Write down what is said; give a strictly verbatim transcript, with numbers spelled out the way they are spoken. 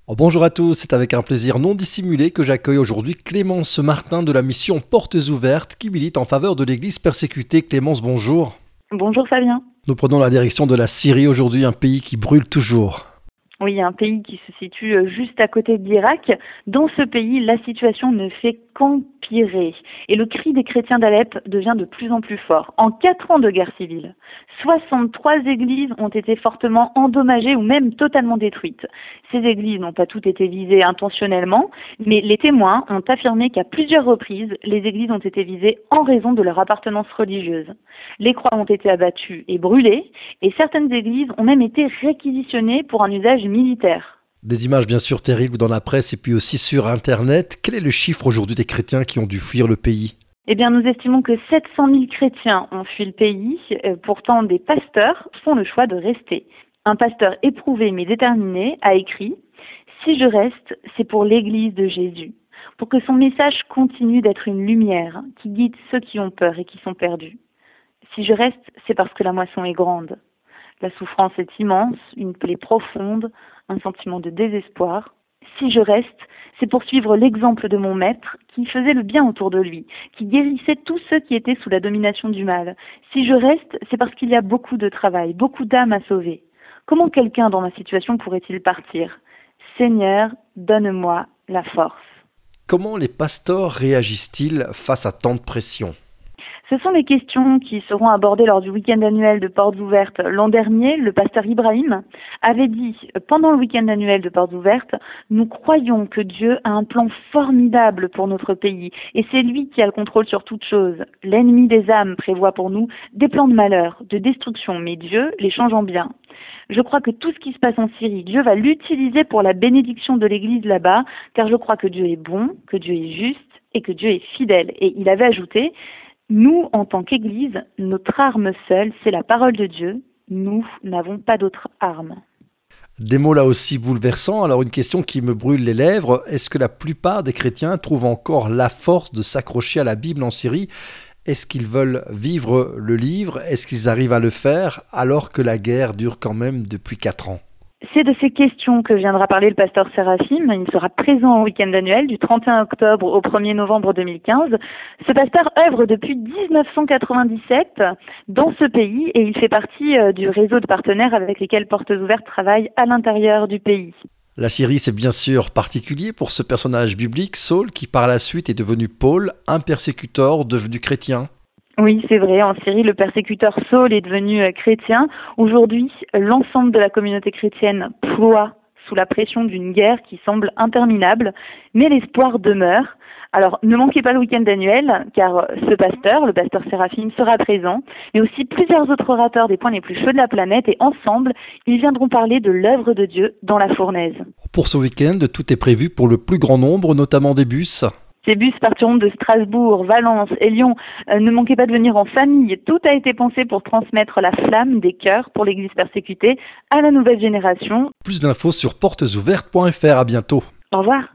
Oh, bonjour à tous, c'est avec un plaisir non dissimulé que j'accueille aujourd'hui Clémence Martin de la mission Portes Ouvertes qui milite en faveur de l'Église persécutée. Clémence, bonjour. Bonjour Fabien. Nous prenons la direction de la Syrie aujourd'hui, un pays qui brûle toujours. Oui, un pays qui se situe euh, juste à côté de l'Irak. Dans ce pays, la situation ne fait qu'empirer. Et le cri des chrétiens d'Alep devient de plus en plus fort. En quatre ans de guerre civile, soixante-trois églises ont été fortement endommagées ou même totalement détruites. Ces églises n'ont pas toutes été visées intentionnellement, mais les témoins ont affirmé qu'à plusieurs reprises, les églises ont été visées en raison de leur appartenance religieuse. Les croix ont été abattues et brûlées, et certaines églises ont même été réquisitionnées pour un usage militaire. Des images bien sûr terribles dans la presse et puis aussi sur Internet. Quel est le chiffre aujourd'hui des chrétiens qui ont dû fuir le pays ? Eh bien, nous estimons que sept cent mille chrétiens ont fui le pays. Pourtant, des pasteurs font le choix de rester. Un pasteur éprouvé mais déterminé a écrit « Si je reste, c'est pour l'Église de Jésus, pour que son message continue d'être une lumière qui guide ceux qui ont peur et qui sont perdus. Si je reste, c'est parce que la moisson est grande. La souffrance est immense, une plaie profonde, un sentiment de désespoir. Si je reste, c'est pour suivre l'exemple de mon maître qui faisait le bien autour de lui, qui guérissait tous ceux qui étaient sous la domination du mal. Si je reste, c'est parce qu'il y a beaucoup de travail, beaucoup d'âmes à sauver. Comment quelqu'un dans ma situation pourrait-il partir ? Seigneur, donne-moi la force. » Comment les pasteurs réagissent-ils face à tant de pression ? Ce sont les questions qui seront abordées lors du week-end annuel de Portes Ouvertes. L'an dernier, le pasteur Ibrahim avait dit, pendant le week-end annuel de Portes Ouvertes, « Nous croyons que Dieu a un plan formidable pour notre pays et c'est lui qui a le contrôle sur toute chose. L'ennemi des âmes prévoit pour nous des plans de malheur, de destruction, mais Dieu les change en bien. Je crois que tout ce qui se passe en Syrie, Dieu va l'utiliser pour la bénédiction de l'Église là-bas, car je crois que Dieu est bon, que Dieu est juste et que Dieu est fidèle. » Et il avait ajouté, nous, en tant qu'Église, notre arme seule, c'est la parole de Dieu. Nous n'avons pas d'autre arme. Des mots là aussi bouleversants. Alors une question qui me brûle les lèvres. Est-ce que la plupart des chrétiens trouvent encore la force de s'accrocher à la Bible en Syrie ? Est-ce qu'ils veulent vivre le livre ? Est-ce qu'ils arrivent à le faire alors que la guerre dure quand même depuis quatre ans ? C'est de ces questions que viendra parler le pasteur Séraphim. Il sera présent au week-end annuel du trente et un octobre au premier novembre deux mille quinze. Ce pasteur œuvre depuis dix-neuf cent quatre-vingt-dix-sept dans ce pays et il fait partie du réseau de partenaires avec lesquels Portes Ouvertes travaille à l'intérieur du pays. La Syrie, c'est bien sûr particulier pour ce personnage biblique, Saul, qui par la suite est devenu Paul, un persécuteur devenu chrétien. Oui, c'est vrai. En Syrie, le persécuteur Saul est devenu euh, chrétien. Aujourd'hui, l'ensemble de la communauté chrétienne ploie sous la pression d'une guerre qui semble interminable, mais l'espoir demeure. Alors, ne manquez pas le week-end annuel, car ce pasteur, le pasteur Séraphim, sera présent, mais aussi plusieurs autres orateurs des points les plus chauds de la planète, et ensemble, ils viendront parler de l'œuvre de Dieu dans la fournaise. Pour ce week-end, tout est prévu pour le plus grand nombre, notamment des bus. Ces bus partiront de Strasbourg, Valence et Lyon. Euh, ne manquez pas de venir en famille. Tout a été pensé pour transmettre la flamme des cœurs pour l'Église persécutée à la nouvelle génération. Plus d'infos sur portes ouvertes point f r. À bientôt. Au revoir.